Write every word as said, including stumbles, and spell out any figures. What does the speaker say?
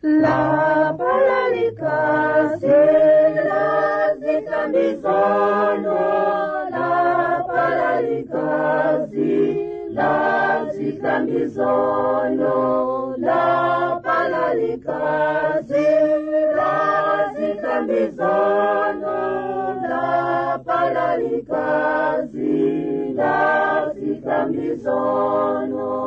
La palalikazi, la zikambizono, la palalikazi, la zikambizono, la palalikazi, la zikambizono, la palalikazi, la zikambizono.